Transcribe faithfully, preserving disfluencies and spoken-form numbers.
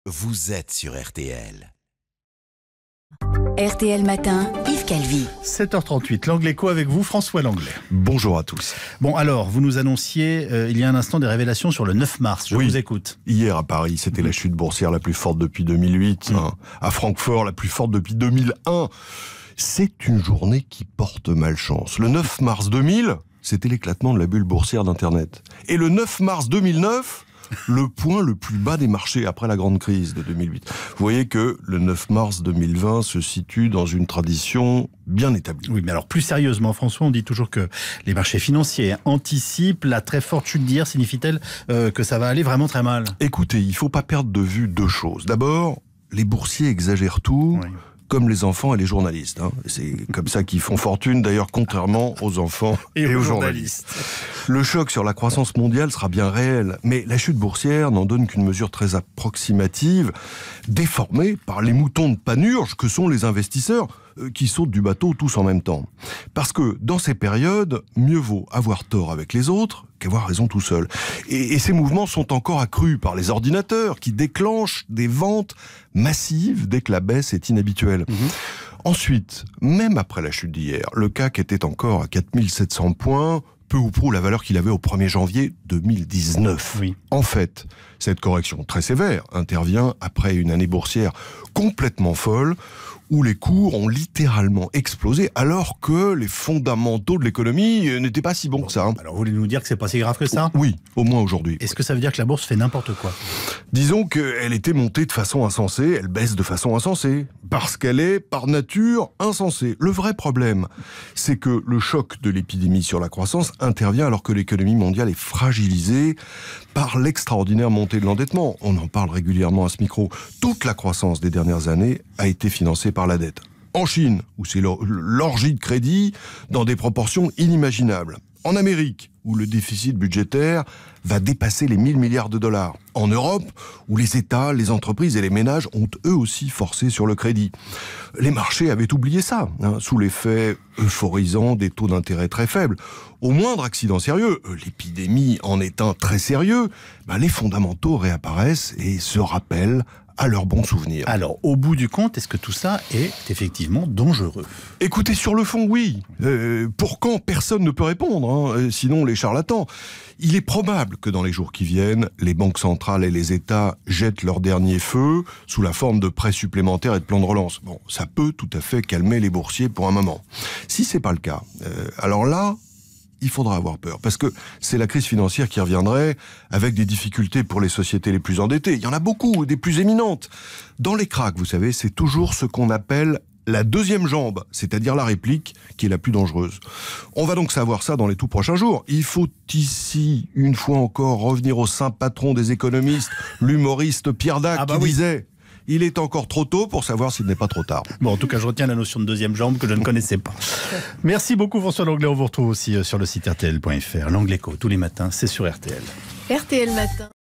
Vous êtes sur R T L. R T L Matin, Yves Calvi. sept heures trente-huit, l'Angle Écho avec vous, François Langlais. Bonjour à tous. Bon alors, vous nous annonciez euh, il y a un instant des révélations sur le neuf mars, je Oui. vous écoute. Hier à Paris, c'était mmh. la chute boursière la plus forte depuis deux mille huit. Mmh. Hein. À Francfort, la plus forte depuis deux mille un. C'est une journée qui porte malchance. Le neuf mars deux mille, c'était l'éclatement de la bulle boursière d'Internet. Et le neuf mars deux mille neuf, le point le plus bas des marchés après la grande crise de deux mille huit. Vous voyez que le neuf mars deux mille vingt se situe dans une tradition bien établie. Oui, mais alors plus sérieusement, François, on dit toujours que les marchés financiers anticipent. La très forte chute d'hier signifie-t-elle euh, que ça va aller vraiment très mal? Écoutez, il ne faut pas perdre de vue deux choses. D'abord, les boursiers exagèrent tout. Oui. Comme les enfants et les journalistes. Hein. C'est comme ça qu'ils font fortune, d'ailleurs, contrairement aux enfants et, et aux, aux journalistes. journalistes. Le choc sur la croissance mondiale sera bien réel, mais la chute boursière n'en donne qu'une mesure très approximative, déformée par les moutons de panurge que sont les investisseurs, euh, qui sautent du bateau tous en même temps. Parce que, dans ces périodes, mieux vaut avoir tort avec les autres qu'avoir raison tout seul. Et, et ces mouvements sont encore accrus par les ordinateurs qui déclenchent des ventes massives dès que la baisse est inhabituelle. Mmh. Ensuite, même après la chute d'hier, le C A C était encore à quatre mille sept cents points, peu ou prou la valeur qu'il avait au premier janvier deux mille dix-neuf. Oui. En fait, cette correction très sévère intervient après une année boursière complètement folle, où les cours ont littéralement explosé, alors que les fondamentaux de l'économie n'étaient pas si bons que ça. Hein. Alors vous voulez nous dire que c'est pas si grave que ça? Oui, au moins aujourd'hui. Est-ce que ça veut dire que la bourse fait n'importe quoi? Disons qu'elle était montée de façon insensée, elle baisse de façon insensée, parce qu'elle est, par nature, insensée. Le vrai problème, c'est que le choc de l'épidémie sur la croissance intervient alors que l'économie mondiale est fragilisée par l'extraordinaire montée de l'endettement. On en parle régulièrement à ce micro. Toute la croissance des dernières années a été financée par la dette. En Chine, où c'est l'orgie de crédit dans des proportions inimaginables. En Amérique, où le déficit budgétaire va dépasser les mille milliards de dollars. En Europe, où les États, les entreprises et les ménages ont eux aussi forcé sur le crédit. Les marchés avaient oublié ça, hein, sous l'effet euphorisant des taux d'intérêt très faibles. Au moindre accident sérieux, l'épidémie en est un très sérieux, bah les fondamentaux réapparaissent et se rappellent à leurs bons souvenirs. Alors, au bout du compte, est-ce que tout ça est effectivement dangereux? Écoutez, sur le fond, oui. Euh, pour quand, personne ne peut répondre, hein, sinon les charlatans. Il est probable que dans les jours qui viennent, les banques centrales et les États jettent leur dernier feu sous la forme de prêts supplémentaires et de plans de relance. Bon, ça peut tout à fait calmer les boursiers pour un moment. Si c'est pas le cas, euh, alors là, il faudra avoir peur, parce que c'est la crise financière qui reviendrait avec des difficultés pour les sociétés les plus endettées. Il y en a beaucoup, des plus éminentes. Dans les cracks, vous savez, c'est toujours ce qu'on appelle la deuxième jambe, c'est-à-dire la réplique, qui est la plus dangereuse. On va donc savoir ça dans les tout prochains jours. Il faut ici, une fois encore, revenir au saint patron des économistes, l'humoriste Pierre Dac, ah bah qui oui. disait... Il est encore trop tôt pour savoir s'il n'est pas trop tard. Bon, en tout cas, je retiens la notion de deuxième jambe que je ne connaissais pas. Merci beaucoup, François Langlais. On vous retrouve aussi sur le site R T L point F R. L'Angle Écho, tous les matins, c'est sur R T L. R T L Matin.